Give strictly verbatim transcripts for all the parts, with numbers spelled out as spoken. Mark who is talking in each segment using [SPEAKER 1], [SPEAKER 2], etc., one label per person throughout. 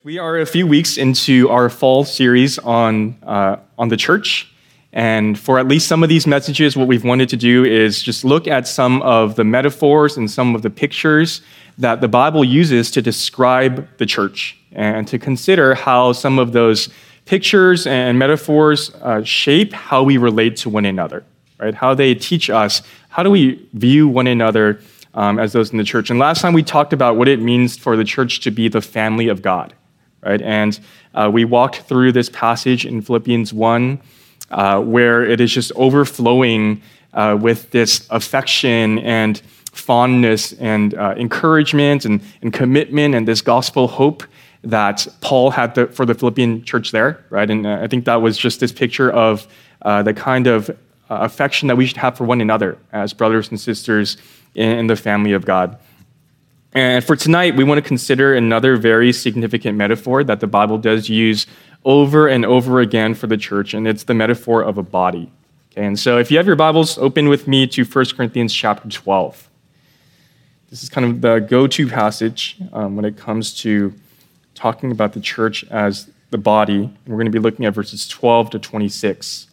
[SPEAKER 1] We are a few weeks into our fall series on uh, on the church, and for at least some of these messages, what we've wanted to do is just look at some of the metaphors and some of the pictures that the Bible uses to describe the church, and to consider how some of those pictures and metaphors uh, shape how we relate to one another, right? How they teach us, how do we view one another um, as those in the church. And last time we talked about what it means for the church to be the family of God. Right, and uh, we walked through this passage in Philippians one, uh, where it is just overflowing uh, with this affection and fondness and uh, encouragement and, and commitment and this gospel hope that Paul had the, for the Philippian church there, right? And uh, I think that was just this picture of uh, the kind of uh, affection that we should have for one another as brothers and sisters in, in the family of God. And for tonight, we want to consider another very significant metaphor that the Bible does use over and over again for the church, and it's the metaphor of a body. Okay, and so if you have your Bibles, open with me to First Corinthians chapter twelve. This is kind of the go-to passage um, when it comes to talking about the church as the body, and we're going to be looking at verses twelve to twenty-six.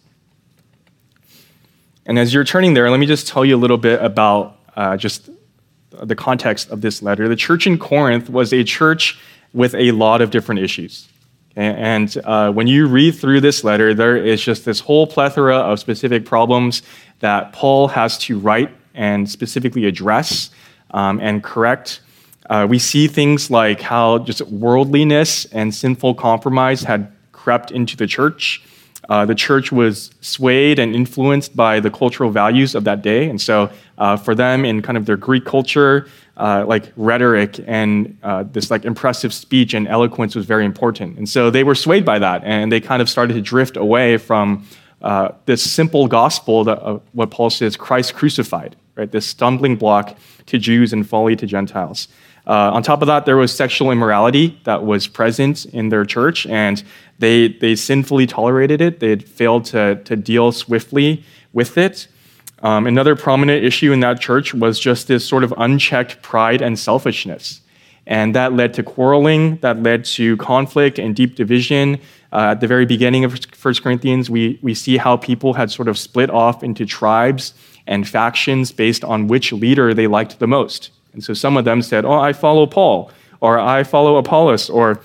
[SPEAKER 1] And as you're turning there, let me just tell you a little bit about uh, just the context of this letter. The church in Corinth was a church with a lot of different issues. Okay? And uh, when you read through this letter, there is just this whole plethora of specific problems that Paul has to write and specifically address um, and correct. Uh, we see things like how just worldliness and sinful compromise had crept into the church. Uh, the church was swayed and influenced by the cultural values of that day. And so uh, for them, in kind of their Greek culture, uh, like rhetoric and uh, this like impressive speech and eloquence was very important. And so they were swayed by that, and they kind of started to drift away from uh, this simple gospel, that, uh, what Paul says, Christ crucified, right? This stumbling block to Jews and folly to Gentiles. Uh, on top of that, there was sexual immorality that was present in their church, and they they sinfully tolerated it. They had failed to, to deal swiftly with it. Um, another prominent issue in that church was just this sort of unchecked pride and selfishness. And that led to quarreling, that led to conflict and deep division. Uh, at the very beginning of First Corinthians, we, we see how people had sort of split off into tribes and factions based on which leader they liked the most. And so some of them said, oh, I follow Paul, or I follow Apollos, or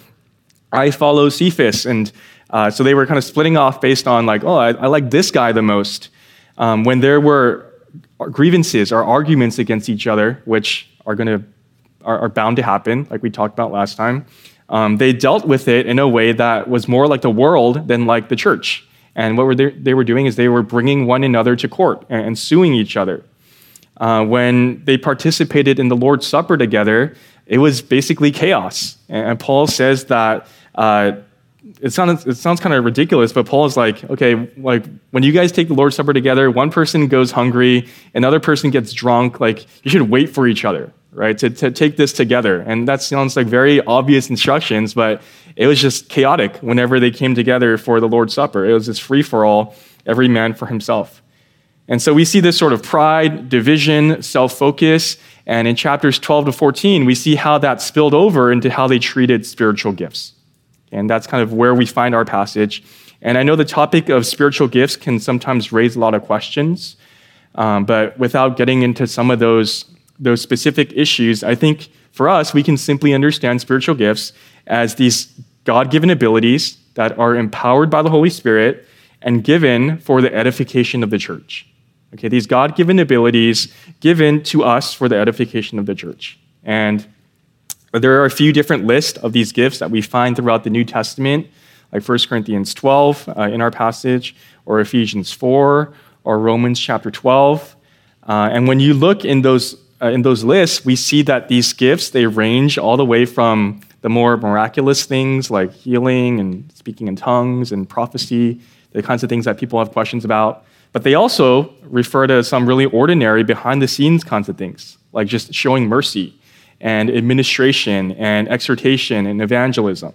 [SPEAKER 1] I follow Cephas. And uh, so they were kind of splitting off based on like, oh, I, I like this guy the most. Um, when there were grievances or arguments against each other, which are going to are, are bound to happen, like we talked about last time, um, they dealt with it in a way that was more like the world than like the church. And what were they, they were doing is they were bringing one another to court and, and suing each other. Uh, when they participated in the Lord's Supper together, it was basically chaos. And Paul says that uh, it sounds it sounds kind of ridiculous, but Paul is like, okay, like when you guys take the Lord's Supper together, one person goes hungry, another person gets drunk. Like you should wait for each other, right? To to take this together. And that sounds like very obvious instructions, but it was just chaotic whenever they came together for the Lord's Supper. It was this free for all, every man for himself. And so we see this sort of pride, division, self-focus, and in chapters twelve to fourteen, we see how that spilled over into how they treated spiritual gifts. And that's kind of where we find our passage. And I know the topic of spiritual gifts can sometimes raise a lot of questions, um, but without getting into some of those, those specific issues, I think for us, we can simply understand spiritual gifts as these God-given abilities that are empowered by the Holy Spirit and given for the edification of the church. Okay, these God-given abilities given to us for the edification of the church. And there are a few different lists of these gifts that we find throughout the New Testament, like First Corinthians twelve uh, in our passage, or Ephesians four, or Romans chapter twelve. Uh, and when you look in those uh, in those lists, we see that these gifts, they range all the way from the more miraculous things like healing and speaking in tongues and prophecy, the kinds of things that people have questions about. But they also refer to some really ordinary behind-the-scenes kinds of things, like just showing mercy and administration and exhortation and evangelism.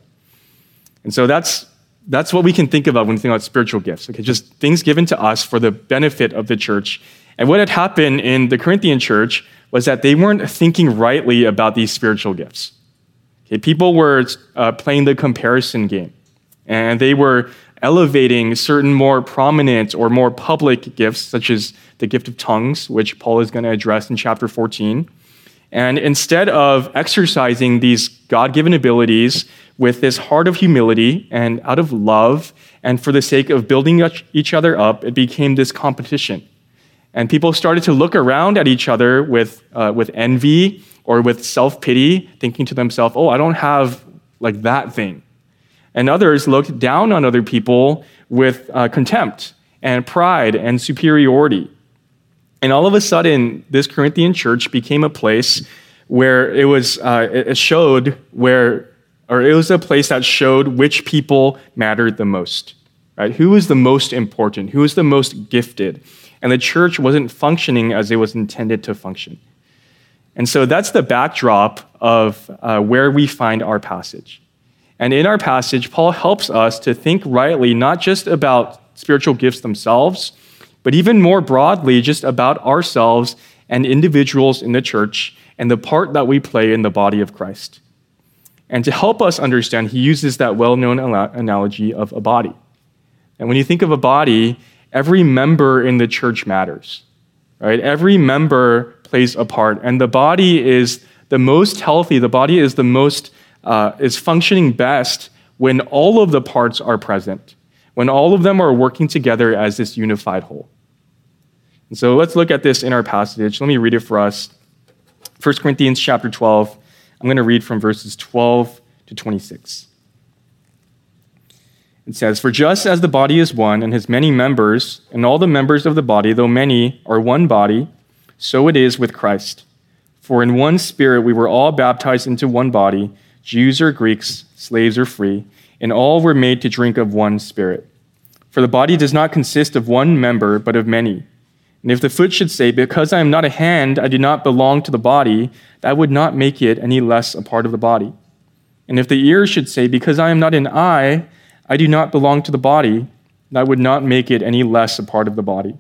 [SPEAKER 1] And so that's that's what we can think about when we think about spiritual gifts. Okay, just things given to us for the benefit of the church. And what had happened in the Corinthian church was that they weren't thinking rightly about these spiritual gifts. Okay, people were uh, playing the comparison game, and they were elevating certain more prominent or more public gifts, such as the gift of tongues, which Paul is going to address in chapter fourteen. And instead of exercising these God-given abilities with this heart of humility and out of love, and for the sake of building each other up, it became this competition. And people started to look around at each other with, uh, with envy or with self-pity, thinking to themselves, oh, I don't have like that thing. And others looked down on other people with uh, contempt and pride and superiority. And all of a sudden, this Corinthian church became a place where it was, uh, it showed where, or it was a place that showed which people mattered the most, right? Who was the most important? Who was the most gifted? And the church wasn't functioning as it was intended to function. And so that's the backdrop of uh, where we find our passage. And in our passage, Paul helps us to think rightly, not just about spiritual gifts themselves, but even more broadly, just about ourselves and individuals in the church and the part that we play in the body of Christ. And to help us understand, he uses that well-known analogy of a body. And when you think of a body, every member in the church matters, right? Every member plays a part, and the body is the most healthy, the body is the most, uh, is functioning best when all of the parts are present, when all of them are working together as this unified whole. And so let's look at this in our passage. Let me read it for us. First Corinthians chapter twelve. I'm going to read from verses twelve to twenty-six. It says, "For just as the body is one and has many members, and all the members of the body, though many, are one body, so it is with Christ. For in one Spirit we were all baptized into one body, Jews or Greeks, slaves or free, and all were made to drink of one Spirit. For the body does not consist of one member, but of many. And if the foot should say, 'Because I am not a hand, I do not belong to the body,' that would not make it any less a part of the body. And if the ear should say, 'Because I am not an eye, I do not belong to the body,' that would not make it any less a part of the body.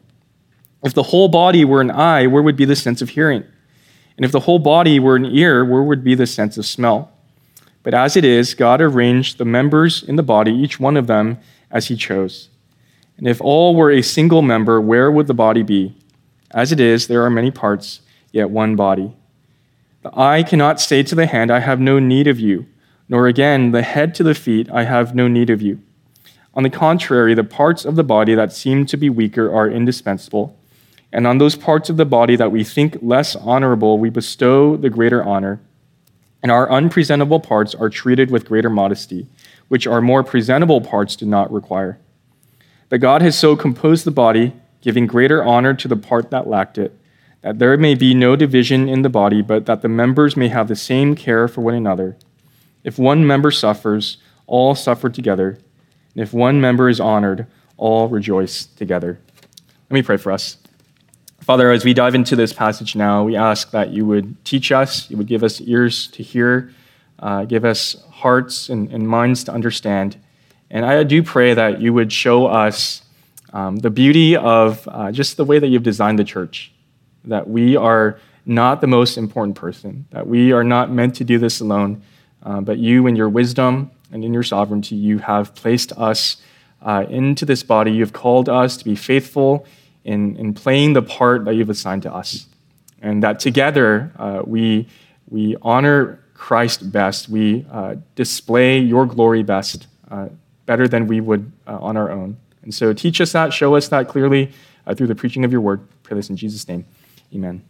[SPEAKER 1] If the whole body were an eye, where would be the sense of hearing? And if the whole body were an ear, where would be the sense of smell? But as it is, God arranged the members in the body, each one of them, as he chose. And if all were a single member, where would the body be? As it is, there are many parts, yet one body. The eye cannot say to the hand, 'I have no need of you,' nor again the head to the feet, 'I have no need of you.' On the contrary, the parts of the body that seem to be weaker are indispensable. And on those parts of the body that we think less honorable, we bestow the greater honor. And our unpresentable parts are treated with greater modesty, which our more presentable parts do not require. But God has so composed the body, giving greater honor to the part that lacked it, that there may be no division in the body, but that the members may have the same care for one another. If one member suffers, all suffer together. And if one member is honored, all rejoice together." Let me pray for us. Father, as we dive into this passage now, we ask that you would teach us, you would give us ears to hear, uh, give us hearts and, and minds to understand. And I do pray that you would show us um, the beauty of uh, just the way that you've designed the church, that we are not the most important person, that we are not meant to do this alone, uh, but you in your wisdom and in your sovereignty, you have placed us uh, into this body. You've called us to be faithful in, in playing the part that you've assigned to us. And that together uh, we, we honor Christ best, we uh, display your glory best, uh, better than we would uh, on our own. And so teach us that, show us that clearly uh, through the preaching of your word. Pray this in Jesus' name. Amen.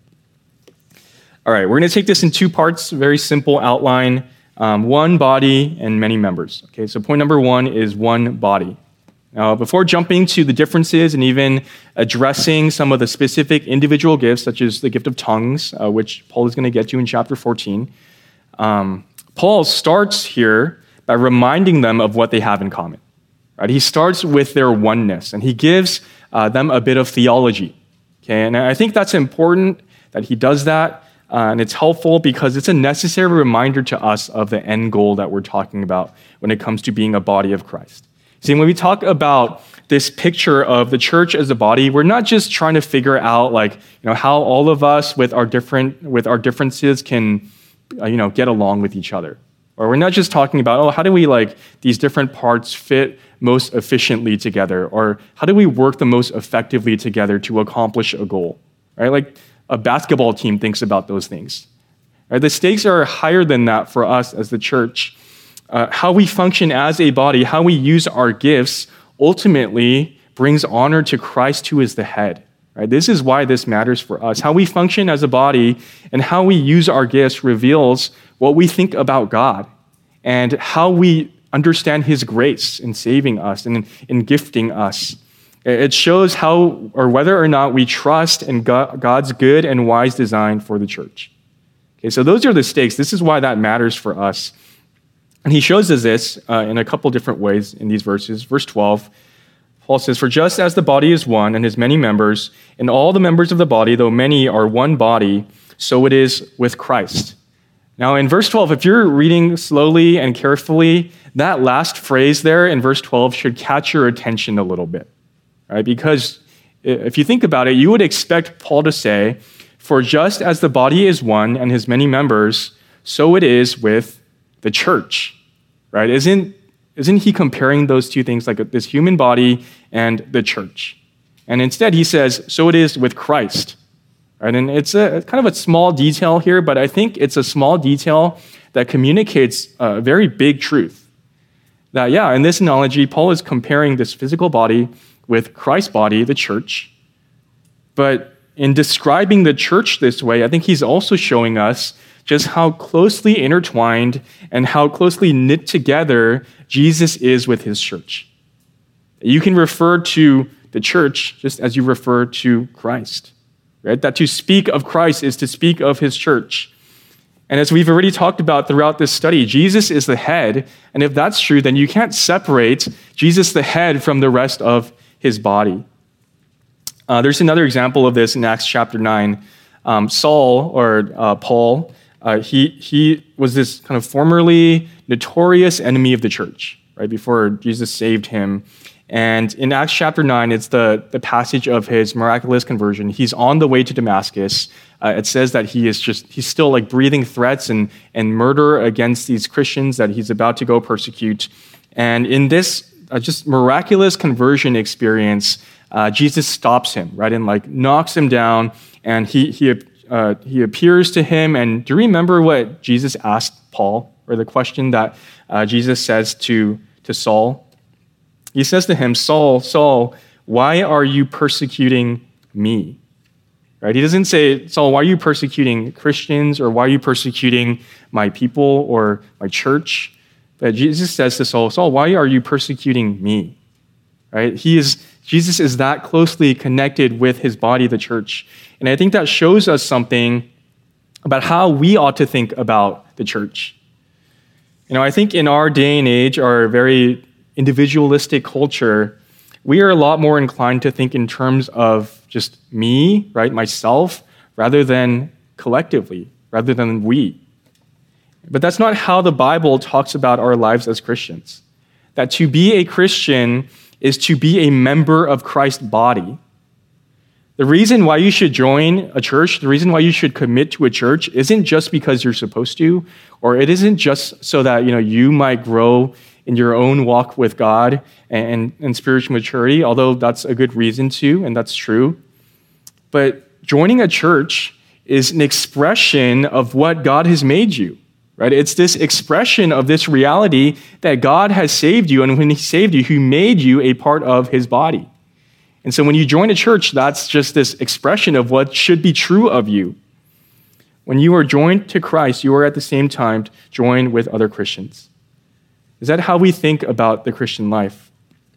[SPEAKER 1] All right, we're going to take this in two parts, very simple outline. Um, one body and many members. Okay, so point number one is one body. Now, before jumping to the differences and even addressing some of the specific individual gifts, such as the gift of tongues, uh, which Paul is going to get to in chapter fourteen, um, Paul starts here by reminding them of what they have in common. Right? He starts with their oneness, and he gives uh, them a bit of theology. Okay, and I think that's important that he does that, uh, and it's helpful because it's a necessary reminder to us of the end goal that we're talking about when it comes to being a body of Christ. See, when we talk about this picture of the church as a body, we're not just trying to figure out, like, you know, how all of us with our different with our differences can, uh, you know, get along with each other. Or we're not just talking about, oh, how do we like these different parts fit most efficiently together? Or how do we work the most effectively together to accomplish a goal? Right? Like a basketball team thinks about those things. Right? The stakes are higher than that for us as the church. Uh, how we function as a body, how we use our gifts, ultimately brings honor to Christ, who is the head. Right? This is why this matters for us. How we function as a body and how we use our gifts reveals what we think about God and how we understand his grace in saving us and in gifting us. It shows how or whether or not we trust in God's good and wise design for the church. Okay, so those are the stakes. This is why that matters for us. And he shows us this uh, in a couple different ways in these verses. Verse twelve, Paul says, "For just as the body is one and has many members, and all the members of the body, though many, are one body, so it is with Christ." Now, in verse twelve, if you're reading slowly and carefully, that last phrase there in verse twelve should catch your attention a little bit, right? Because if you think about it, you would expect Paul to say, "For just as the body is one and has many members, so it is with the church," right? Isn't, isn't he comparing those two things, like this human body and the church? And instead, he says, "So it is with Christ." Right? And it's a kind of a small detail here, but I think it's a small detail that communicates a very big truth. That, yeah, in this analogy, Paul is comparing this physical body with Christ's body, the church. But in describing the church this way, I think he's also showing us just how closely intertwined and how closely knit together Jesus is with his church. You can refer to the church just as you refer to Christ. Right? That to speak of Christ is to speak of his church. And as we've already talked about throughout this study, Jesus is the head. And if that's true, then you can't separate Jesus the head from the rest of his body. Uh, there's another example of this in Acts chapter nine. Um, Saul, or uh, Paul, uh, he, he was this kind of formerly notorious enemy of the church, right, before Jesus saved him. And in Acts chapter nine, it's the, the passage of his miraculous conversion. He's on the way to Damascus. Uh, it says that he is just, he's still like breathing threats and, and murder against these Christians that he's about to go persecute. And in this uh, just miraculous conversion experience, uh, Jesus stops him, right, and like knocks him down. And he, he, uh, he appears to him. And do you remember what Jesus asked Paul, or the question that uh, Jesus says to, to Saul? He says to him, "Saul, Saul, why are you persecuting me?" Right? He doesn't say, "Saul, why are you persecuting Christians?" or "Why are you persecuting my people or my church?" But Jesus says to Saul, "Saul, why are you persecuting me?" Right? He is, Jesus is that closely connected with his body, the church. And I think that shows us something about how we ought to think about the church. You know, I think in our day and age, our very individualistic culture, we are a lot more inclined to think in terms of just me, right, myself, rather than collectively, rather than we. But that's not how the Bible talks about our lives as Christians. That to be a Christian is to be a member of Christ's body. The reason why you should join a church, the reason why you should commit to a church isn't just because you're supposed to, or it isn't just so that, you know, you might grow in your own walk with God and, and spiritual maturity, although that's a good reason to, and that's true. But joining a church is an expression of what God has made you, right? It's this expression of this reality that God has saved you, and when he saved you, he made you a part of his body. And so when you join a church, that's just this expression of what should be true of you. When you are joined to Christ, you are at the same time joined with other Christians. Is that how we think about the Christian life?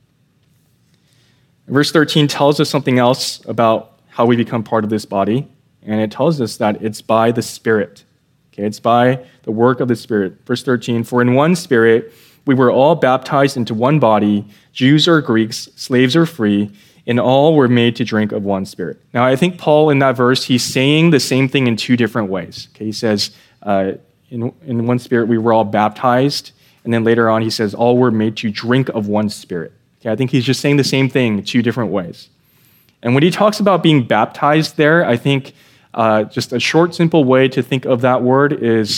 [SPEAKER 1] Verse thirteen tells us something else about how we become part of this body, and it tells us that it's by the Spirit. Okay, it's by the work of the Spirit. Verse thirteen, "For in one Spirit we were all baptized into one body, Jews or Greeks, slaves or free, and all were made to drink of one Spirit." Now, I think Paul in that verse, he's saying the same thing in two different ways. Okay, he says, uh, in, in one Spirit we were all baptized, and then later on he says, all were made to drink of one Spirit. Okay, I think he's just saying the same thing two different ways. And when he talks about being baptized there, I think uh, just a short, simple way to think of that word is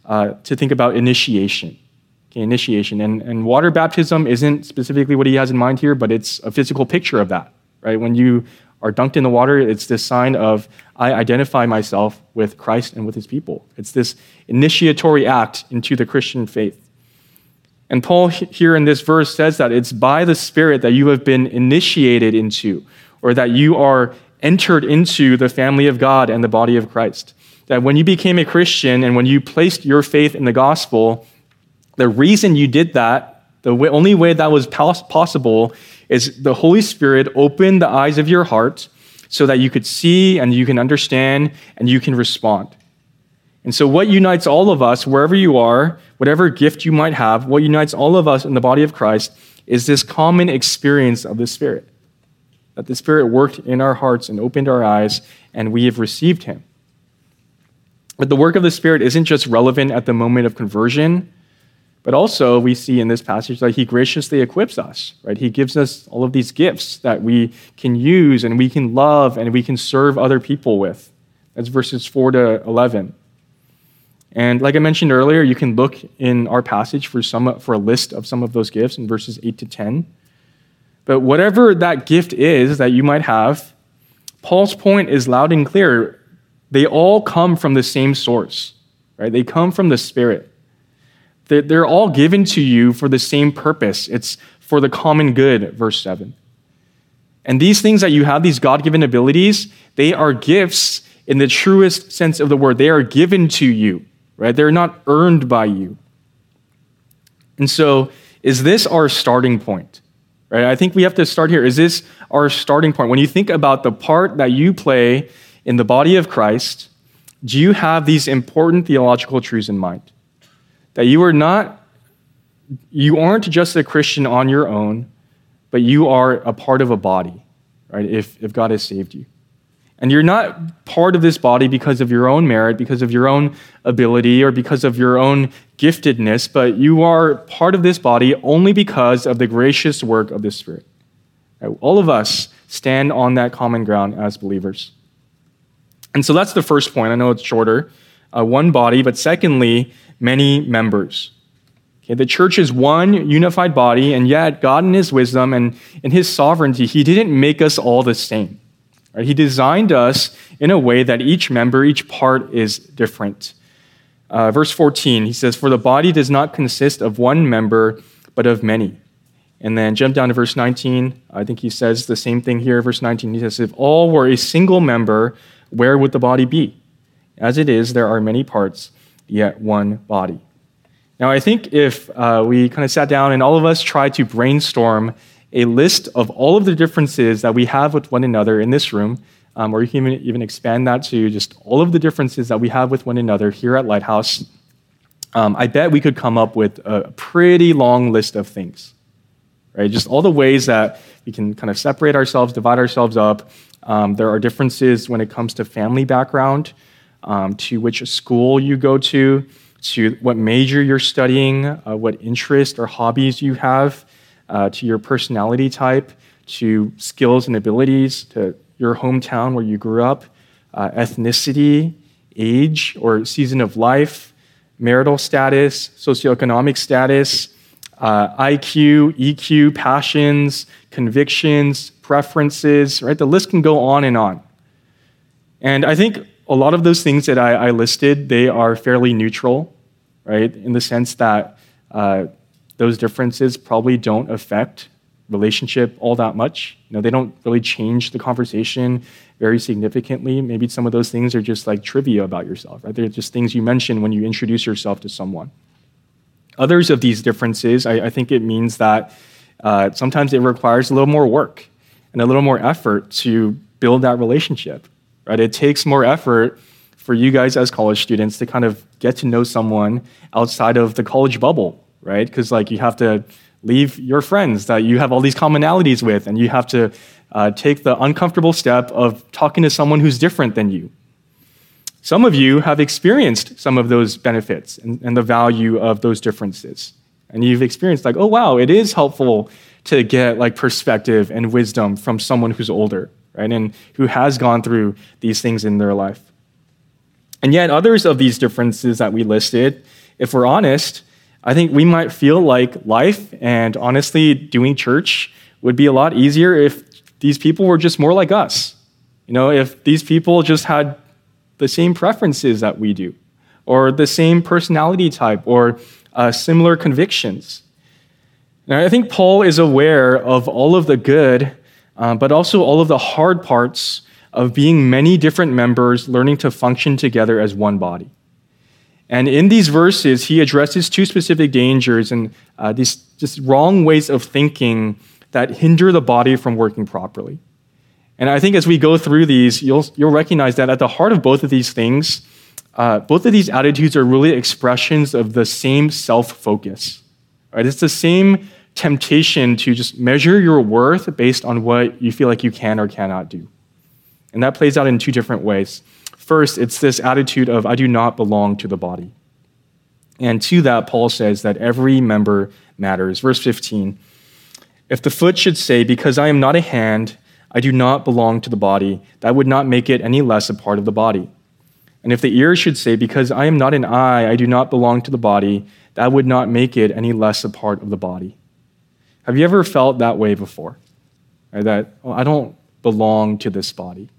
[SPEAKER 1] uh, to think about initiation. Okay, initiation. And, and water baptism isn't specifically what he has in mind here, but it's a physical picture of that, right? When you are dunked in the water, it's this sign of, I identify myself with Christ and with his people. It's this initiatory act into the Christian faith. And Paul here in this verse says that it's by the Spirit that you have been initiated into, or that you are entered into the family of God and the body of Christ. That when you became a Christian and when you placed your faith in the gospel, the reason you did that, the way, only way that was pos- possible is the Holy Spirit opened the eyes of your heart so that you could see and you can understand and you can respond. And so what unites all of us, wherever you are, whatever gift you might have, what unites all of us in the body of Christ is this common experience of the Spirit. That the Spirit worked in our hearts and opened our eyes, and we have received him. But the work of the Spirit isn't just relevant at the moment of conversion, but also we see in this passage that he graciously equips us, right? He gives us all of these gifts that we can use and we can love and we can serve other people with. That's verses four to eleven. And like I mentioned earlier, you can look in our passage for some for a list of some of those gifts in verses eight to ten. But whatever that gift is that you might have, Paul's point is loud and clear. They all come from the same source, right? They come from the Spirit. They're all given to you for the same purpose. It's for the common good, verse seven. And these things that you have, these God-given abilities, they are gifts in the truest sense of the word. They are given to you, right? They're not earned by you. And so, is this our starting point? Right? I think we have to start here. Is this our starting point? When you think about the part that you play in the body of Christ, do you have these important theological truths in mind? That you are not, you aren't just a Christian on your own, but you are a part of a body, right? If, if God has saved you. And you're not part of this body because of your own merit, because of your own ability, or because of your own giftedness, but you are part of this body only because of the gracious work of the Spirit. All of us stand on that common ground as believers. And so that's the first point. I know it's shorter. Uh, one body, but secondly, many members. Okay, the church is one unified body, and yet God in his wisdom and in his sovereignty, he didn't make us all the same. Right? He designed us in a way that each member, each part is different. Uh, verse fourteen, he says, "For the body does not consist of one member, but of many." And then jump down to verse nineteen. I think he says the same thing here. Verse nineteen, he says, "If all were a single member, where would the body be? As it is, there are many parts, yet one body." Now, I think if uh, we kind of sat down and all of us tried to brainstorm a list of all of the differences that we have with one another in this room, um, or you can even, even expand that to just all of the differences that we have with one another here at Lighthouse, um, I bet we could come up with a pretty long list of things, right? Just all the ways that we can kind of separate ourselves, divide ourselves up. Um, there are differences when it comes to family background, um, to which school you go to, to what major you're studying, uh, what interest or hobbies you have, uh, to your personality type, to skills and abilities, to your hometown where you grew up, uh, ethnicity, age or season of life, marital status, socioeconomic status, uh, I Q, E Q, passions, convictions, preferences, right? The list can go on and on. And I think a lot of those things that I, I listed, they are fairly neutral, right? In the sense that uh, those differences probably don't affect relationship all that much. You know, they don't really change the conversation very significantly. Maybe some of those things are just like trivia about yourself, right? They're just things you mention when you introduce yourself to someone. Others of these differences, I, I think it means that uh, sometimes it requires a little more work and a little more effort to build that relationship, right? It takes more effort for you guys as college students to kind of get to know someone outside of the college bubble, right? Because like you have to leave your friends that you have all these commonalities with, and you have to uh, take the uncomfortable step of talking to someone who's different than you. Some of you have experienced some of those benefits and, and the value of those differences. And you've experienced like, oh, wow, it is helpful to get like perspective and wisdom from someone who's older, right? And who has gone through these things in their life. And yet others of these differences that we listed, if we're honest, I think we might feel like life and honestly doing church would be a lot easier if these people were just more like us. You know, if these people just had the same preferences that we do, or the same personality type, or uh, similar convictions. Now, I think Paul is aware of all of the good, uh, but also all of the hard parts of being many different members learning to function together as one body. And in these verses, he addresses two specific dangers and uh, these just wrong ways of thinking that hinder the body from working properly. And I think as we go through these, you'll, you'll recognize that at the heart of both of these things, uh, both of these attitudes are really expressions of the same self-focus. Right? It's the same temptation to just measure your worth based on what you feel like you can or cannot do. And that plays out in two different ways. First, it's this attitude of, I do not belong to the body. And to that, Paul says that every member matters. Verse fifteen, if the foot should say, because I am not a hand, I do not belong to the body, that would not make it any less a part of the body. And if the ear should say, because I am not an eye, I do not belong to the body, that would not make it any less a part of the body. Have you ever felt that way before? Right? That, oh, I don't belong to this body.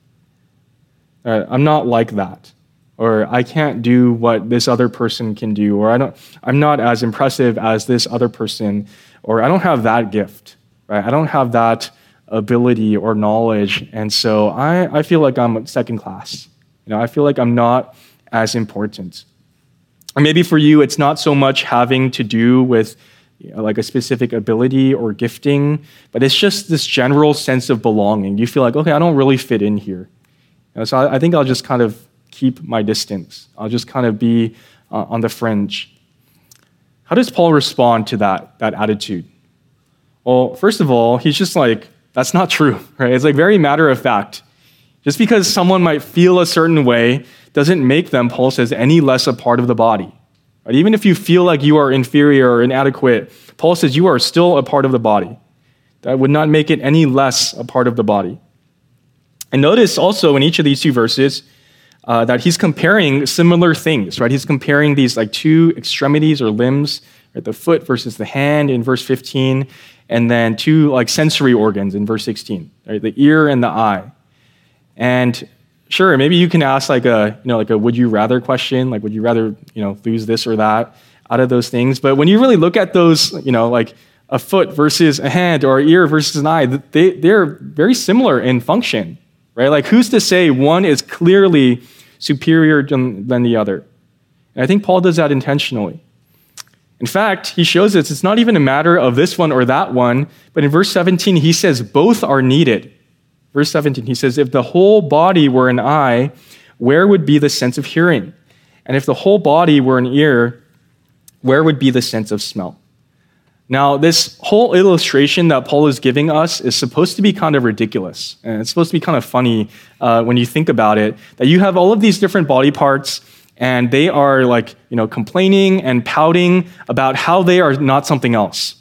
[SPEAKER 1] Uh, I'm not like that, or I can't do what this other person can do, or I don't, I'm not as impressive as this other person, or I don't have that gift, right? I don't have that ability or knowledge, and so I, I feel like I'm second class. You know, I feel like I'm not as important. Or maybe for you, it's not so much having to do with you know, like a specific ability or gifting, but it's just this general sense of belonging. You feel like, okay, I don't really fit in here. You know, so I, I think I'll just kind of keep my distance. I'll just kind of be uh, on the fringe. How does Paul respond to that, that attitude? Well, first of all, he's just like, that's not true, right? It's like very matter of fact. Just because someone might feel a certain way doesn't make them, Paul says, any less a part of the body. Right? Even if you feel like you are inferior or inadequate, Paul says you are still a part of the body. That would not make it any less a part of the body. And notice also in each of these two verses uh, that he's comparing similar things, right? He's comparing these like two extremities or limbs, right? The foot versus the hand in verse fifteen, and then two like sensory organs in verse sixteen, right? The ear and the eye. And sure, maybe you can ask like a, you know, like a would you rather question, like would you rather, you know, lose this or that out of those things? But when you really look at those, you know, like a foot versus a hand or an ear versus an eye, they, they're very similar in function. Right? Like, who's to say one is clearly superior than, than the other? And I think Paul does that intentionally. In fact, he shows us it's not even a matter of this one or that one, but in verse seventeen, he says both are needed. Verse seventeen, he says, if the whole body were an eye, where would be the sense of hearing? And if the whole body were an ear, where would be the sense of smell? Now, this whole illustration that Paul is giving us is supposed to be kind of ridiculous. And it's supposed to be kind of funny uh, when you think about it, that you have all of these different body parts, and they are like, you know, complaining and pouting about how they are not something else.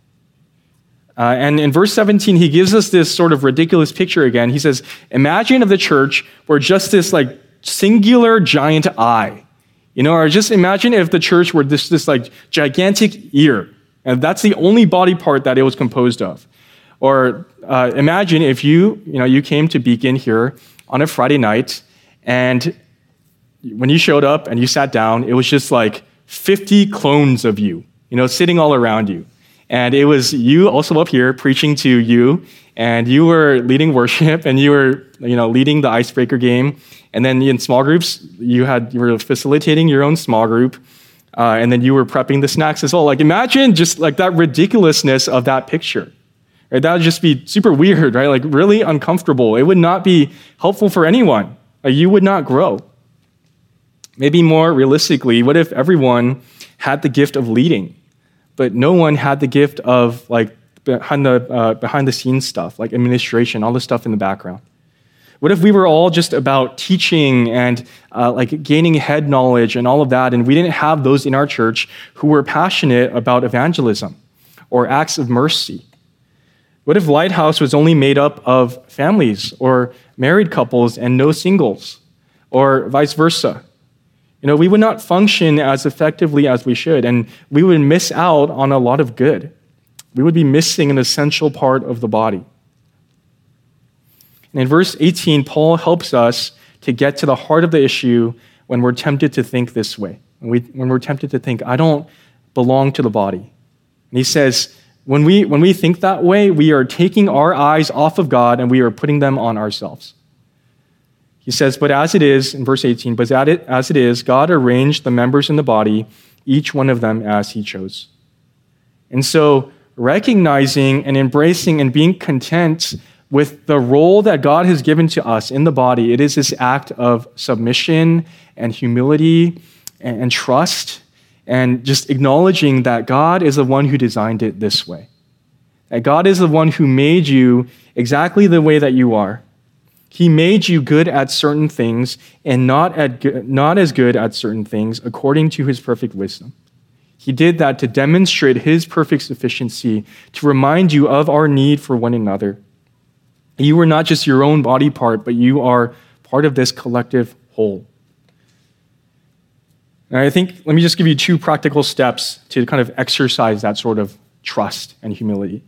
[SPEAKER 1] Uh, and in verse seventeen, he gives us this sort of ridiculous picture again. He says, imagine if the church were just this like singular giant eye, you know, or just imagine if the church were this, this like gigantic ear. And that's the only body part that it was composed of. Or uh, imagine if you, you know, you came to Beacon here on a Friday night, and when you showed up and you sat down, it was just like fifty clones of you, you know, sitting all around you. And it was you also up here preaching to you, and you were leading worship, and you were, you know, leading the icebreaker game. And then in small groups, you had you were facilitating your own small group. Uh, and then you were prepping the snacks as well. Like, imagine just like that ridiculousness of that picture. Right? That would just be super weird, right? Like really uncomfortable. It would not be helpful for anyone. Like, you would not grow. Maybe more realistically, what if everyone had the gift of leading, but no one had the gift of like behind the uh, behind the scenes stuff, like administration, all the stuff in the background? What if we were all just about teaching and uh, like gaining head knowledge and all of that, and we didn't have those in our church who were passionate about evangelism or acts of mercy? What if Lighthouse was only made up of families or married couples and no singles, or vice versa? You you know, we would not function as effectively as we should, and we would miss out on a lot of good. We would be missing an essential part of the body. And in verse eighteen, Paul helps us to get to the heart of the issue when we're tempted to think this way, when, we, when we're tempted to think, I don't belong to the body. And he says, when we, when we think that way, we are taking our eyes off of God and we are putting them on ourselves. He says, but as it is, in verse eighteen, but as it is, God arranged the members in the body, each one of them as he chose. And so recognizing and embracing and being content with the role that God has given to us in the body, it is this act of submission and humility and, and trust, and just acknowledging that God is the one who designed it this way. That God is the one who made you exactly the way that you are. He made you good at certain things and not, at, not as good at certain things according to his perfect wisdom. He did that to demonstrate his perfect sufficiency, to remind you of our need for one another. You are not just your own body part, but you are part of this collective whole. And I think, let me just give you two practical steps to kind of exercise that sort of trust and humility.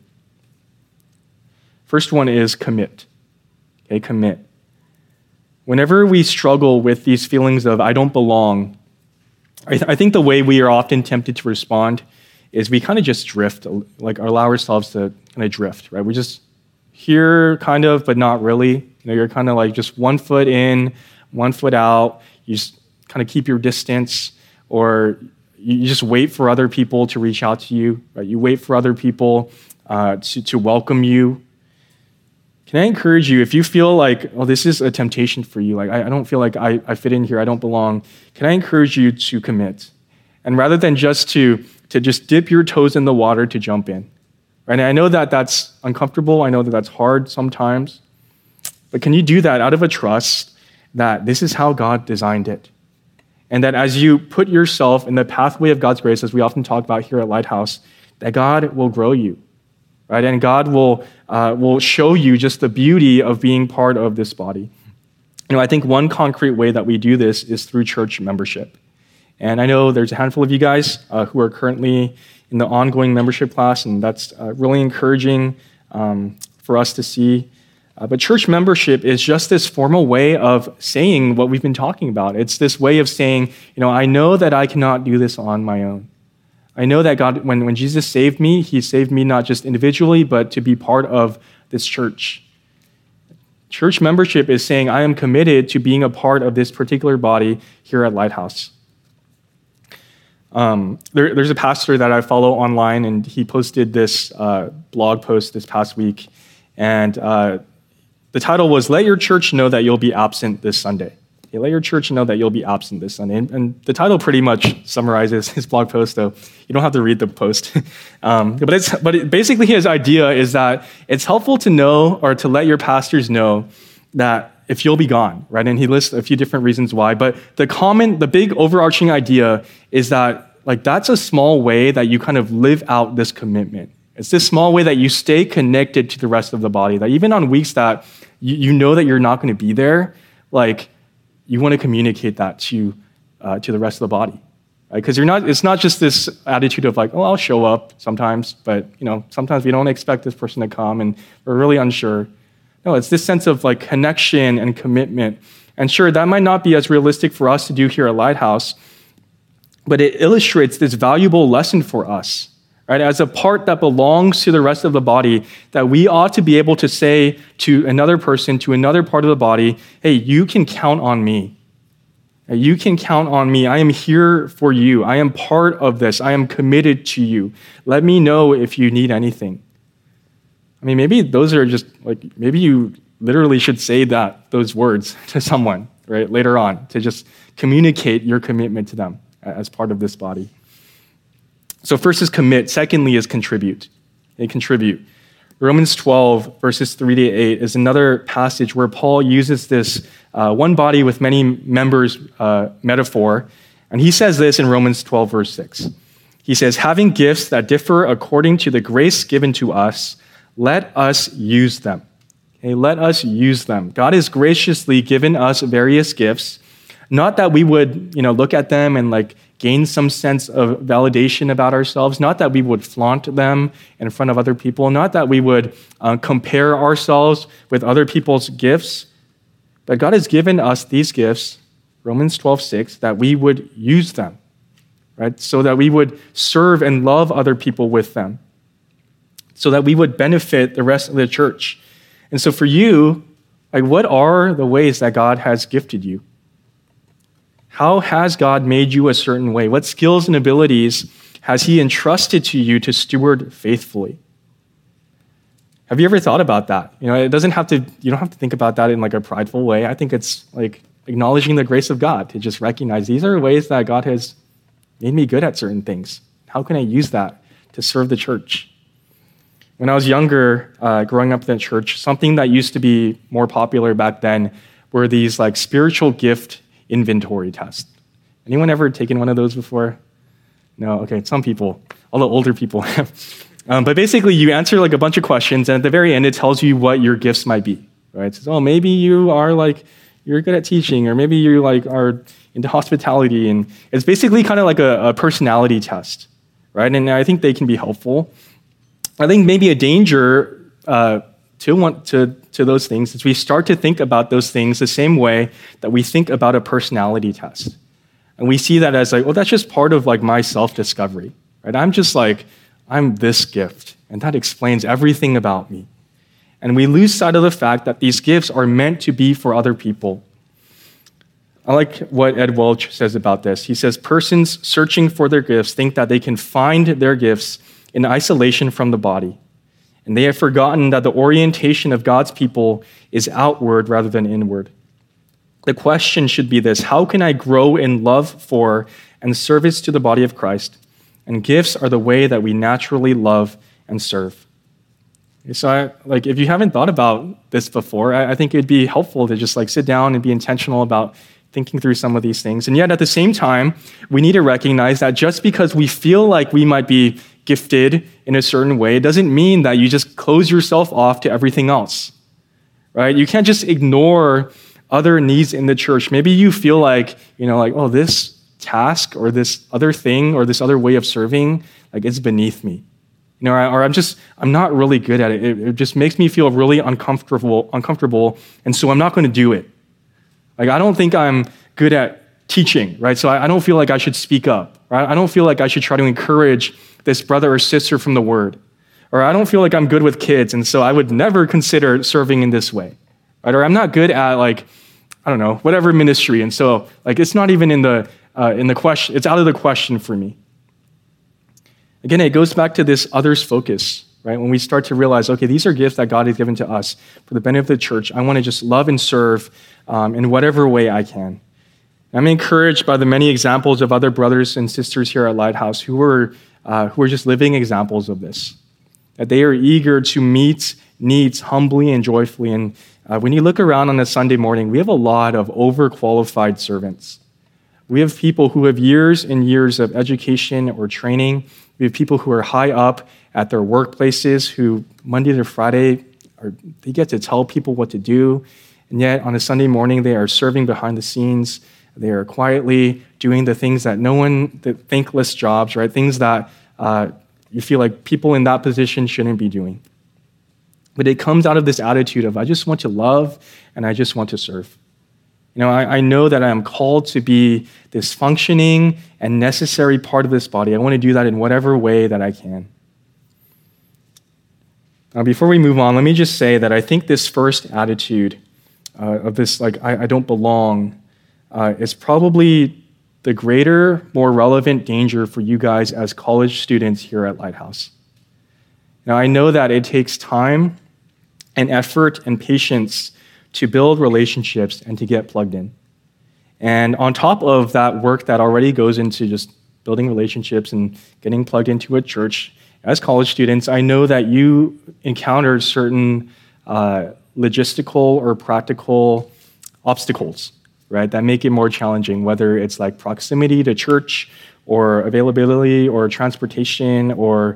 [SPEAKER 1] First one is commit. Okay, commit. Whenever we struggle with these feelings of I don't belong, I, th- I think the way we are often tempted to respond is we kind of just drift, like allow ourselves to kind of drift, right? We just here kind of, but not really. You know, you're kind of like just one foot in, one foot out. You just kind of keep your distance, or you just wait for other people to reach out to you, right? You wait for other people uh, to, to welcome you. Can I encourage you, if you feel like, oh, this is a temptation for you, like I, I don't feel like I, I fit in here, I don't belong, can I encourage you to commit? And rather than just to, to just dip your toes in the water, to jump in. And I know that that's uncomfortable. I know that that's hard sometimes. But can you do that out of a trust that this is how God designed it? And that as you put yourself in the pathway of God's grace, as we often talk about here at Lighthouse, that God will grow you, right? And God will, uh, will show you just the beauty of being part of this body. You know, I think one concrete way that we do this is through church membership. And I know there's a handful of you guys uh, who are currently in the ongoing membership class, and that's uh, really encouraging um, for us to see. Uh, but church membership is just this formal way of saying what we've been talking about. It's this way of saying, you know, I know that I cannot do this on my own. I know that God, when, when Jesus saved me, he saved me not just individually, but to be part of this church. Church membership is saying, I am committed to being a part of this particular body here at Lighthouse. Um, there, there's a pastor that I follow online, and he posted this uh, blog post this past week, and uh, the title was, Let Your Church Know That You'll Be Absent This Sunday. Okay, let your church know that you'll be absent this Sunday. And, and the title pretty much summarizes his blog post, though. You don't have to read the post. um, but it's, but it, basically his idea is that it's helpful to know, or to let your pastors know, that if you'll be gone, right? And he lists a few different reasons why. But the common, the big overarching idea is that, like, that's a small way that you kind of live out this commitment. It's this small way that you stay connected to the rest of the body, that even on weeks that you, you know that you're not going to be there, like, you want to communicate that to uh, to the rest of the body, right? Because you're not. It's not just this attitude of like, oh, I'll show up sometimes, but you know, sometimes we don't expect this person to come, and we're really unsure. No, it's this sense of like connection and commitment. And sure, that might not be as realistic for us to do here at Lighthouse, but it illustrates this valuable lesson for us, right? As a part that belongs to the rest of the body, that we ought to be able to say to another person, to another part of the body, hey, you can count on me. You can count on me. I am here for you. I am part of this. I am committed to you. Let me know if you need anything. I mean, maybe those are just like, maybe you literally should say that, those words to someone, right, later on, to just communicate your commitment to them as part of this body. So first is commit. Secondly is contribute. They contribute. Romans twelve, verses three to eight is another passage where Paul uses this uh, one body with many members uh, metaphor. And he says this in Romans twelve, verse six. He says, having gifts that differ according to the grace given to us, let us use them. Okay, let us use them. God has graciously given us various gifts, Not that we would, you know, look at them and like gain some sense of validation about ourselves. Not that we would flaunt them in front of other people. Not that we would uh, compare ourselves with other people's gifts. But God has given us these gifts, Romans twelve six, that we would use them, right? So that we would serve and love other people with them. So that we would benefit the rest of the church. And so for you, like, what are the ways that God has gifted you? How has God made you a certain way? What skills and abilities has he entrusted to you to steward faithfully? Have you ever thought about that? You know, it doesn't have to, you don't have to think about that in like a prideful way. I think it's like acknowledging the grace of God to just recognize these are ways that God has made me good at certain things. How can I use that to serve the church? When I was younger, uh, growing up in the church, something that used to be more popular back then were these like spiritual gift inventory tests. Anyone ever taken one of those before? No? Okay, some people, all the older people have. Um, but basically, you answer like a bunch of questions, and at the very end, it tells you what your gifts might be. Right? It says, oh, maybe you are like you're good at teaching, or maybe you like are into hospitality, and it's basically kind of like a, a personality test, right? And I think they can be helpful. I think maybe a danger uh, to want to to those things is we start to think about those things the same way that we think about a personality test, and we see that as like, well, that's just part of like my self-discovery, right? I'm just like. I'm this gift, and that explains everything about me. And we lose sight of the fact that these gifts are meant to be for other people. I like what Ed Welch says about this. He says, persons searching for their gifts think that they can find their gifts in isolation from the body, and they have forgotten that the orientation of God's people is outward rather than inward. The question should be this: how can I grow in love for and service to the body of Christ? And gifts are the way that we naturally love and serve. So, I, like, if you haven't thought about this before, I, I think it'd be helpful to just like sit down and be intentional about thinking through some of these things. And yet, at the same time, we need to recognize that just because we feel like we might be gifted in a certain way, it doesn't mean that you just close yourself off to everything else, right? You can't just ignore other needs in the church. Maybe you feel like, you know, like, oh, this task or this other thing or this other way of serving, like it's beneath me, you know, or I'm just, I'm not really good at it. It, it just makes me feel really uncomfortable, uncomfortable, and so I'm not going to do it. Like, I don't think I'm good at teaching, right? So I, I don't feel like I should speak up, right? I don't feel like I should try to encourage this brother or sister from the word, or I don't feel like I'm good with kids, and so I would never consider serving in this way, right? Or I'm not good at like, I don't know, whatever ministry, and so like it's not even in the Uh, in the question, it's out of the question for me. Again, it goes back to this others focus, right? When we start to realize, okay, these are gifts that God has given to us for the benefit of the church. I want to just love and serve um, in whatever way I can. I'm encouraged by the many examples of other brothers and sisters here at Lighthouse who are uh, who are just living examples of this. That they are eager to meet needs humbly and joyfully. And uh, when you look around on a Sunday morning, we have a lot of overqualified servants. We have people who have years and years of education or training. We have people who are high up at their workplaces who Monday to Friday, are, they get to tell people what to do. And yet on a Sunday morning, they are serving behind the scenes. They are quietly doing the things that no one, the thankless jobs, right? Things that uh, you feel like people in that position shouldn't be doing. But it comes out of this attitude of, I just want to love and I just want to serve. You know, I, I know that I am called to be this functioning and necessary part of this body. I want to do that in whatever way that I can. Now, before we move on, let me just say that I think this first attitude uh, of this, like, I, I don't belong, uh, is probably the greater, more relevant danger for you guys as college students here at Lighthouse. Now, I know that it takes time and effort and patience to build relationships and to get plugged in. And on top of that work that already goes into just building relationships and getting plugged into a church, as college students, I know that you encounter certain uh, logistical or practical obstacles, right, that make it more challenging, whether it's like proximity to church or availability or transportation or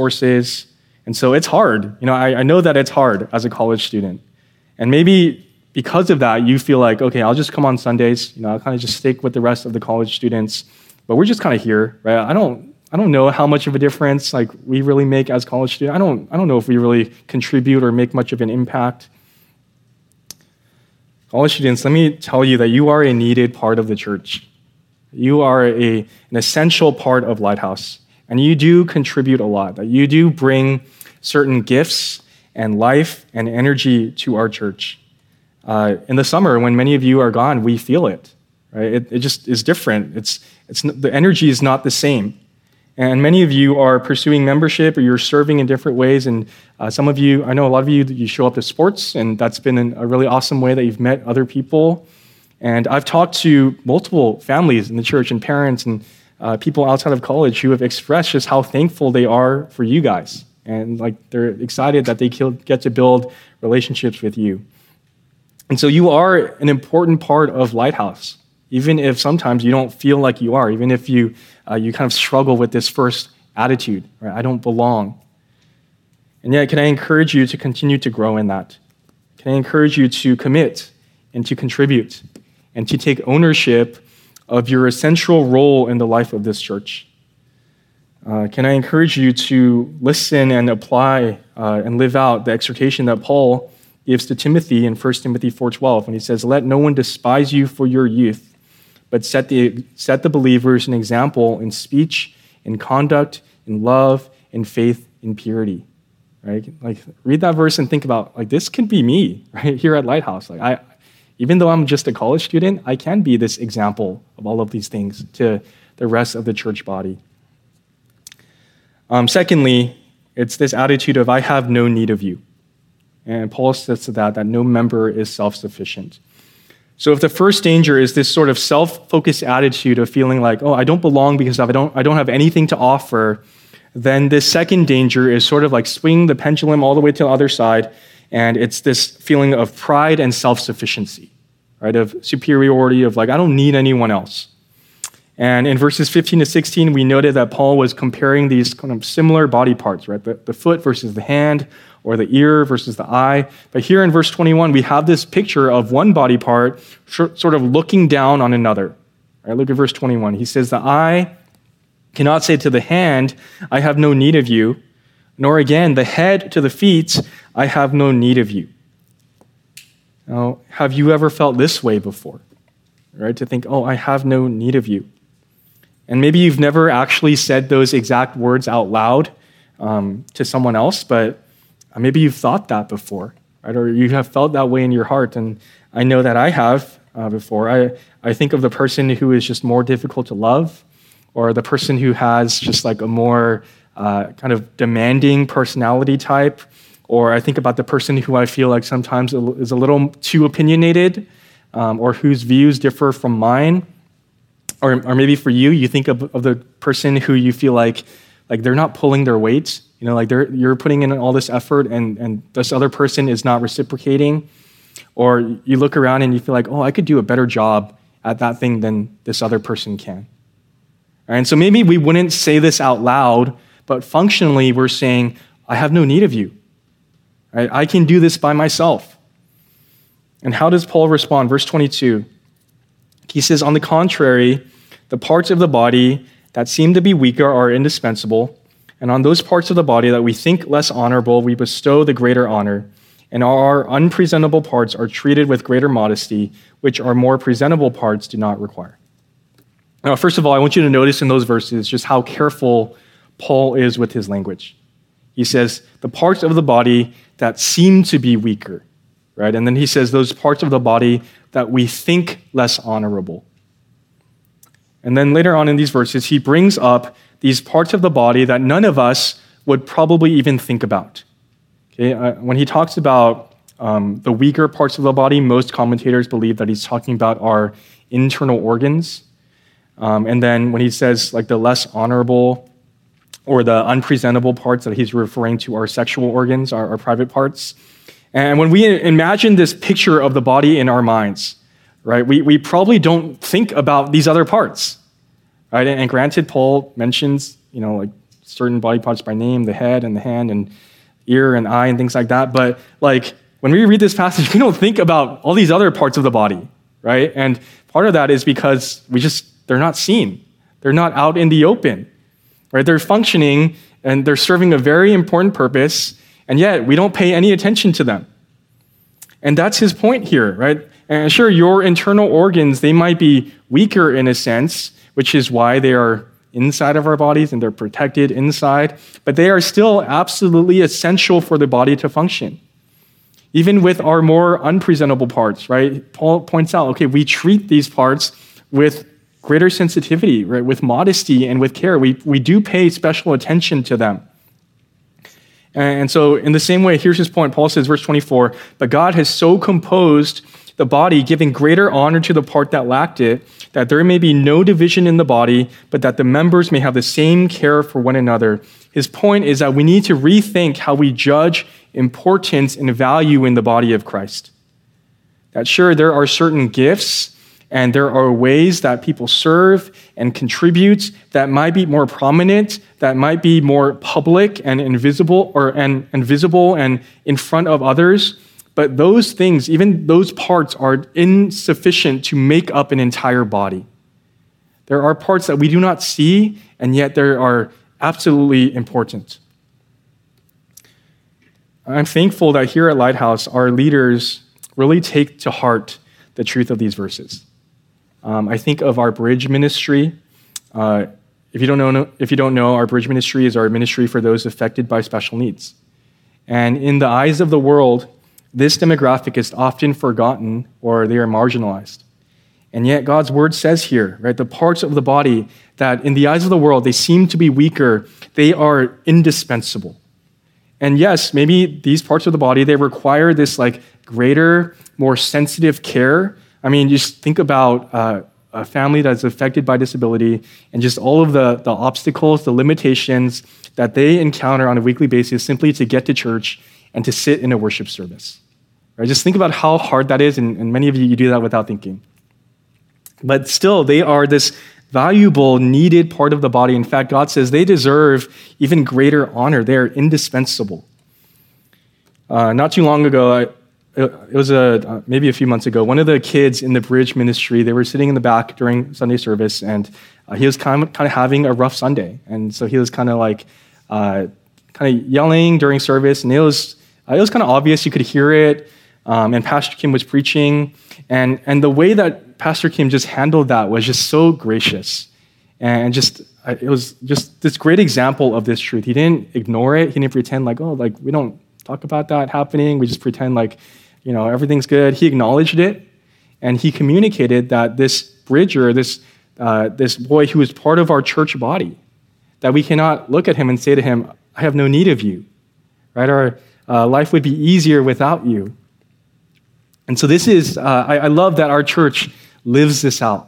[SPEAKER 1] resources. And so it's hard. You know, I, I know that it's hard as a college student. And maybe because of that, you feel like, okay, I'll just come on Sundays. You know, I'll kind of just stick with the rest of the college students. But we're just kind of here, right? I don't, I don't know how much of a difference like we really make as college students. I don't, I don't know if we really contribute or make much of an impact. College students, let me tell you that you are a needed part of the church. You are a, an essential part of Lighthouse, and you do contribute a lot. That you do bring certain gifts and life and energy to our church. Uh, in the summer, when many of you are gone, we feel it. Right? It, it just is different. It's, it's the energy is not the same. And many of you are pursuing membership, or you're serving in different ways. And uh, some of you, I know a lot of you, you show up to sports, and that's been an, a really awesome way that you've met other people. And I've talked to multiple families in the church and parents and uh, people outside of college who have expressed just how thankful they are for you guys. And like they're excited that they get to build relationships with you. And so you are an important part of Lighthouse, even if sometimes you don't feel like you are, even if you uh, you kind of struggle with this first attitude, right? I don't belong. And yet, can I encourage you to continue to grow in that? Can I encourage you to commit and to contribute and to take ownership of your essential role in the life of this church? Uh, can I encourage you to listen and apply uh, and live out the exhortation that Paul gives to Timothy in First Timothy four twelve when he says, "Let no one despise you for your youth, but set the, set the believers an example in speech, in conduct, in love, in faith, in purity." Right? Like, read that verse and think about, like, this can be me, right, here at Lighthouse. Like, I, even though I'm just a college student, I can be this example of all of these things to the rest of the church body. Um, secondly, it's this attitude of, I have no need of you. And Paul says to that, that no member is self-sufficient. So if the first danger is this sort of self-focused attitude of feeling like, oh, I don't belong because I don't, I don't have anything to offer, then this second danger is sort of like swinging the pendulum all the way to the other side, and it's this feeling of pride and self-sufficiency, right, of superiority, of like, I don't need anyone else. And in verses fifteen to sixteen, we noted that Paul was comparing these kind of similar body parts, right, the, the foot versus the hand, or the ear versus the eye. But here in verse twenty-one, we have this picture of one body part sort of looking down on another. All right, look at verse twenty-one. He says, "The eye cannot say to the hand, 'I have no need of you,' nor again the head to the feet, 'I have no need of you.'" Now, have you ever felt this way before? Right, to think, oh, I have no need of you. And maybe you've never actually said those exact words out loud um, to someone else, but maybe you've thought that before, right? Or you have felt that way in your heart. And I know that I have uh, before. I, I think of the person who is just more difficult to love, or the person who has just like a more uh, kind of demanding personality type. Or I think about the person who I feel like sometimes is a little too opinionated, um, or whose views differ from mine. Or, or maybe for you, you think of, of the person who you feel like, like they're not pulling their weight. You know, like they're, you're putting in all this effort and, and this other person is not reciprocating. Or you look around and you feel like, oh, I could do a better job at that thing than this other person can. And so maybe we wouldn't say this out loud, but functionally we're saying, I have no need of you. Right? I can do this by myself. And how does Paul respond? Verse twenty-two. He says, "On the contrary, the parts of the body that seem to be weaker are indispensable, and on those parts of the body that we think less honorable, we bestow the greater honor, and our unpresentable parts are treated with greater modesty, which our more presentable parts do not require." Now, first of all, I want you to notice in those verses just how careful Paul is with his language. He says, the parts of the body that seem to be weaker, right? And then he says those parts of the body that we think less honorable. And then later on in these verses, he brings up these parts of the body that none of us would probably even think about. Okay, uh, when he talks about um, the weaker parts of the body, most commentators believe that he's talking about our internal organs. Um, and then when he says like the less honorable or the unpresentable parts, that he's referring to our sexual organs, our, our private parts. And when we imagine this picture of the body in our minds, right, we, we probably don't think about these other parts, right? And, and granted, Paul mentions, you know, like certain body parts by name, the head and the hand and ear and eye and things like that. But like when we read this passage, we don't think about all these other parts of the body, right? And part of that is because we just, they're not seen. They're not out in the open, right? They're functioning and they're serving a very important purpose, and yet we don't pay any attention to them. And that's his point here, right? And sure, your internal organs, they might be weaker in a sense, which is why they are inside of our bodies and they're protected inside, but they are still absolutely essential for the body to function. Even with our more unpresentable parts, right? Paul points out, okay, we treat these parts with greater sensitivity, right? With modesty and with care. We, we do pay special attention to them. And so in the same way, here's his point. Paul says, verse twenty-four, but God has so composed the body, giving greater honor to the part that lacked it, that there may be no division in the body, but that the members may have the same care for one another. His point is that we need to rethink how we judge importance and value in the body of Christ. That sure, there are certain gifts and there are ways that people serve and contribute that might be more prominent, that might be more public and invisible, or and, and visible and in front of others. But those things, even those parts, are insufficient to make up an entire body. There are parts that we do not see, and yet they are absolutely important. I'm thankful that here at Lighthouse, our leaders really take to heart the truth of these verses. Um, I think of our Bridge ministry. Uh, if you don't know, if you don't know, our Bridge ministry is our ministry for those affected by special needs. And in the eyes of the world, this demographic is often forgotten or they are marginalized. And yet God's word says here, right, the parts of the body that in the eyes of the world, they seem to be weaker, they are indispensable. And yes, maybe these parts of the body, they require this like greater, more sensitive care. I mean, just think about uh, a family that's affected by disability and just all of the, the obstacles, the limitations that they encounter on a weekly basis simply to get to church and to sit in a worship service. Right? Just think about how hard that is, and, and many of you, you do that without thinking. But still, they are this valuable, needed part of the body. In fact, God says they deserve even greater honor. They are indispensable. Uh, not too long ago, I, it was a, maybe a few months ago, one of the kids in the Bridge ministry, they were sitting in the back during Sunday service, and uh, he was kind of, kind of having a rough Sunday. And so he was kind of like, uh, kind of yelling during service, and it was, uh, it was kind of obvious. You could hear it, um, and Pastor Kim was preaching, and, and the way that Pastor Kim just handled that was just so gracious, and just, it was just this great example of this truth. He didn't ignore it. He didn't pretend like, oh, like we don't talk about that happening. We just pretend like, you know, everything's good. He acknowledged it, and he communicated that this bridger, this uh, this boy who is part of our church body, that we cannot look at him and say to him, I have no need of you, right? Our uh, life would be easier without you. And so this is, uh, I, I love that our church lives this out.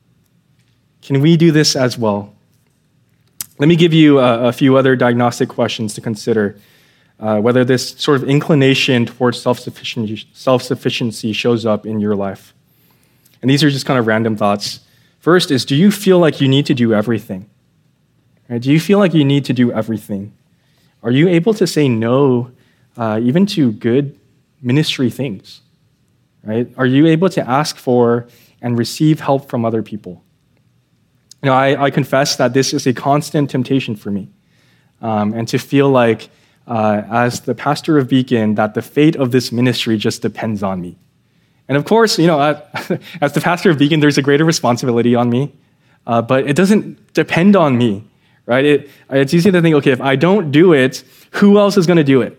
[SPEAKER 1] Can we do this as well? Let me give you a, a few other diagnostic questions to consider. Uh, whether this sort of inclination towards self-sufficiency, self-sufficiency shows up in your life. And these are just kind of random thoughts. First is, do you feel like you need to do everything? Right? Do you feel like you need to do everything? Are you able to say no uh, even to good ministry things? Right? Are you able to ask for and receive help from other people? You know, I, I confess that this is a constant temptation for me, um, and to feel like Uh, as the pastor of Beacon, that the fate of this ministry just depends on me. And of course, you know, as, as the pastor of Beacon, there's a greater responsibility on me, uh, but it doesn't depend on me, right? It, it's easy to think, okay, if I don't do it, who else is going to do it?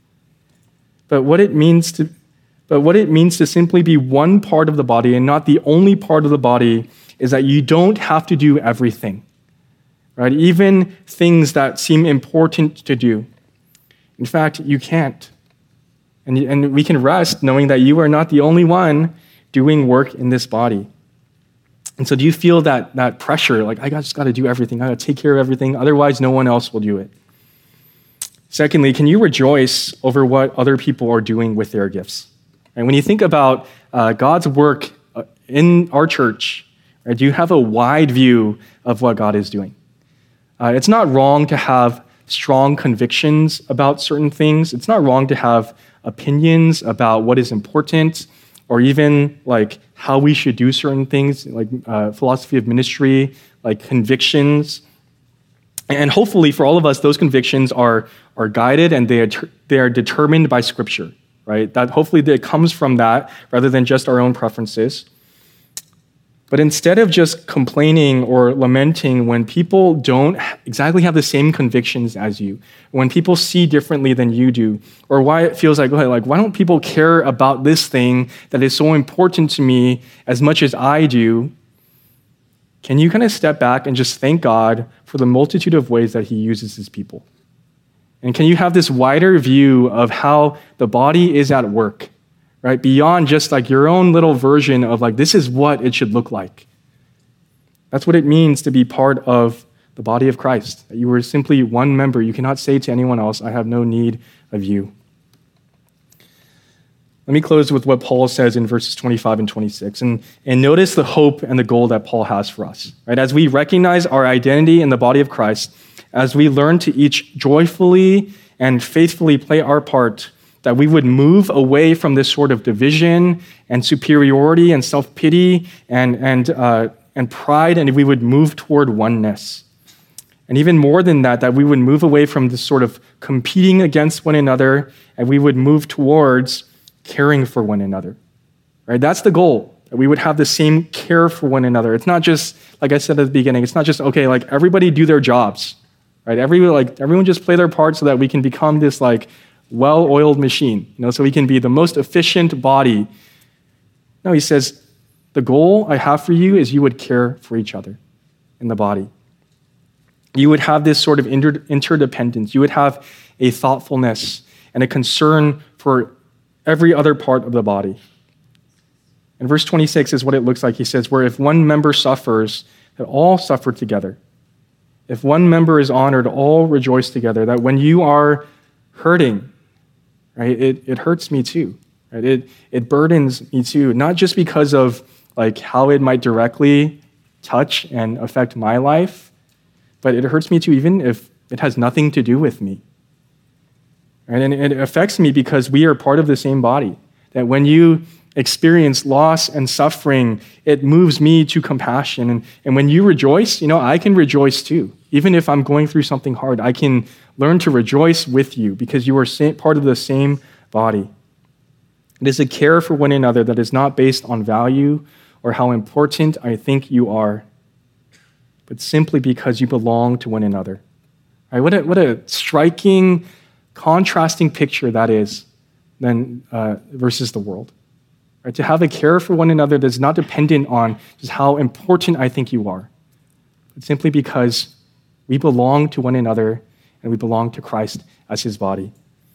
[SPEAKER 1] But what it means to, but what it means to simply be one part of the body and not the only part of the body is that you don't have to do everything, right? Even things that seem important to do. In fact, you can't. And, and we can rest knowing that you are not the only one doing work in this body. And so do you feel that, that pressure, like, I just got to do everything, I got to take care of everything, otherwise no one else will do it? Secondly, can you rejoice over what other people are doing with their gifts? And when you think about uh, God's work in our church, right, do you have a wide view of what God is doing? Uh, it's not wrong to have strong convictions about certain things. It's not wrong to have opinions about what is important, or even like how we should do certain things, like uh, philosophy of ministry, like convictions. And hopefully for all of us, those convictions are, are guided and they are, they are determined by Scripture, right? That hopefully it comes from that rather than just our own preferences. But instead of just complaining or lamenting when people don't exactly have the same convictions as you, when people see differently than you do, or why it feels like, like, why don't people care about this thing that is so important to me as much as I do? Can you kind of step back and just thank God for the multitude of ways that he uses his people? And can you have this wider view of how the body is at work? Right? Beyond just like your own little version of like, this is what it should look like. That's what it means to be part of the body of Christ. That you are simply one member. You cannot say to anyone else, I have no need of you. Let me close with what Paul says in verses twenty-five and twenty-six. And, and notice the hope and the goal that Paul has for us. Right? As we recognize our identity in the body of Christ, as we learn to each joyfully and faithfully play our part, that we would move away from this sort of division and superiority and self-pity and, and, uh, and pride, and we would move toward oneness. And even more than that, that we would move away from this sort of competing against one another, and we would move towards caring for one another. Right? That's the goal, that we would have the same care for one another. It's not just, like I said at the beginning, it's not just, okay, like everybody do their jobs. Right? Every, like, everyone just play their part so that we can become this like well-oiled machine, you know, so we can be the most efficient body. No, he says, the goal I have for you is you would care for each other in the body. You would have this sort of inter- interdependence. You would have a thoughtfulness and a concern for every other part of the body. And verse twenty-six is what it looks like. He says, where if one member suffers, that all suffer together. If one member is honored, all rejoice together. That when you are hurting, right, it, it hurts me too. Right? It, it burdens me too, not just because of like how it might directly touch and affect my life, but it hurts me too even if it has nothing to do with me. Right? And it affects me because we are part of the same body. That when you experience loss and suffering, it moves me to compassion. And, and when you rejoice, you know, I can rejoice too. Even if I'm going through something hard, I can learn to rejoice with you because you are part of the same body. It is a care for one another that is not based on value or how important I think you are, but simply because you belong to one another. Right? What a, what a striking, contrasting picture that is than uh, versus the world. Right? To have a care for one another that's not dependent on just how important I think you are, but simply because we belong to one another and we belong to Christ as his body.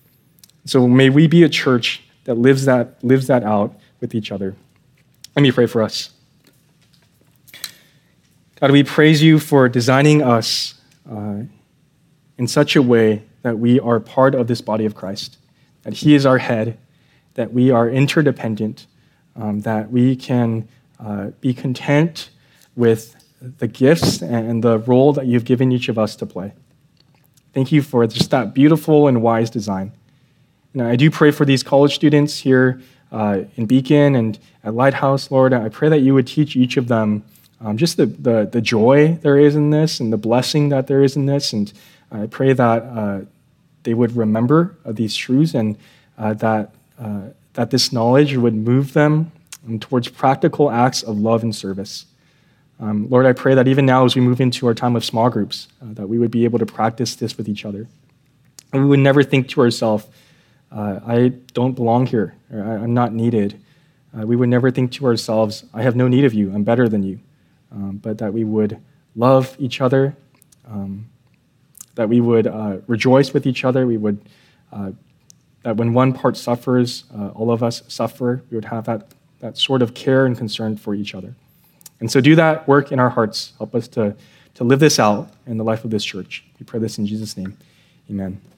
[SPEAKER 1] So may we be a church that lives that, lives that out with each other. Let me pray for us. God, we praise you for designing us uh, in such a way that we are part of this body of Christ, that he is our head, that we are interdependent, um, that we can uh, be content with the gifts and the role that you've given each of us to play. Thank you for just that beautiful and wise design. And I do pray for these college students here uh, in Beacon and at Lighthouse, Lord. I pray that you would teach each of them um, just the, the, the joy there is in this and the blessing that there is in this. And I pray that uh, they would remember uh, these truths and uh, that, uh, that this knowledge would move them towards practical acts of love and service. Um, Lord, I pray that even now as we move into our time of small groups, uh, that we would be able to practice this with each other. And we would never think to ourselves, uh, I don't belong here, or I'm not needed. Uh, we would never think to ourselves, I have no need of you, I'm better than you. Um, but that we would love each other, um, that we would uh, rejoice with each other, we would, uh, that when one part suffers, uh, all of us suffer, we would have that, that sort of care and concern for each other. And so do that work in our hearts. Help us to, to live this out in the life of this church. We pray this in Jesus' name. Amen.